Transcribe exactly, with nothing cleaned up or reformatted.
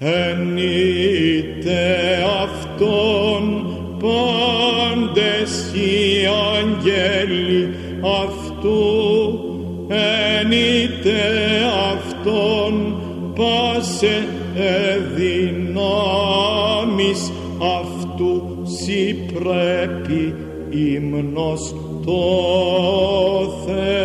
ενείτε αυτόν πάντες οι αγγέλοι αυτού, ενείτε αυτόν πάσε δυνάμεις αυτού, σοι πρέπει ύμνος το Θεό.